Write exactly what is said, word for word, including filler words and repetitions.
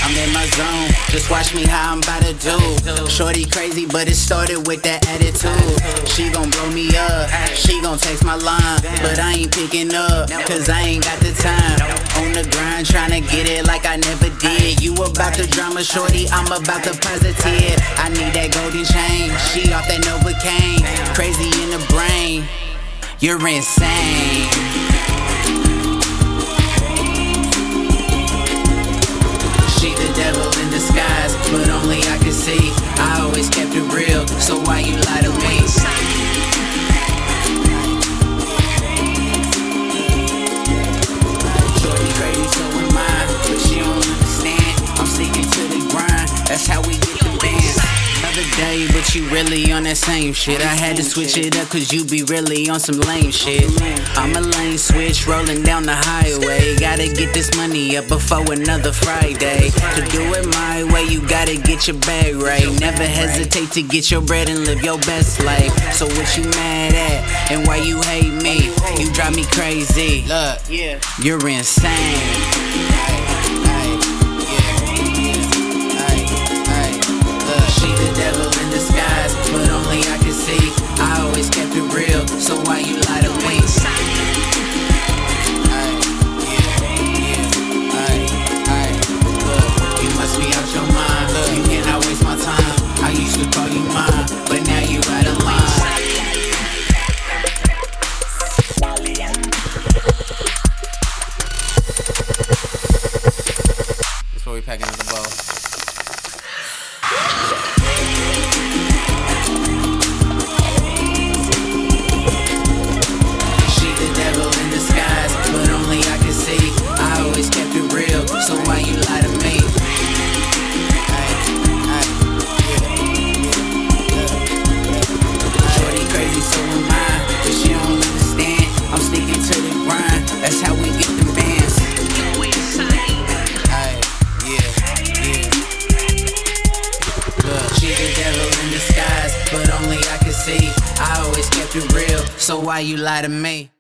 I'm in my zone, just watch me how I'm about to do. Shorty crazy, but it started with that attitude. She gon' blow me up, she gon' text my line, but I ain't picking up, cause I ain't got the time. On the grind, tryna get it like I never did. You about the drama, shorty, I'm about the positive. I need that golden chain, she off that Novocaine. Crazy in the brain, you're insane. She the devil in disguise, but only I can see. I always kept it real, so why you lie to me? Shorty crazy, so am I, but she don't understand. I'm sticking to the grind, that's how we get the bands. Other day, but you really on that same shit. I had to switch it up cause you be really on some lame shit. I'm a lane switch, rolling down the highway. Gotta get this money up before another Friday. To do it my way, you gotta get your bag right. Never hesitate to get your bread and live your best life. So what you mad at, and why you hate me? You drive me crazy, look, you're insane. She the devil in disguise, but only I can see. I always kept it real, so why you lie to me? You must be out your mind, you cannot waste my time. I used to call you mine, but now you out of line. That's where we pack another bowl. That's how we get the bands. Aye, yeah, yeah. Look, she the devil in disguise, but only I can see. I always kept it real, so why you lie to me?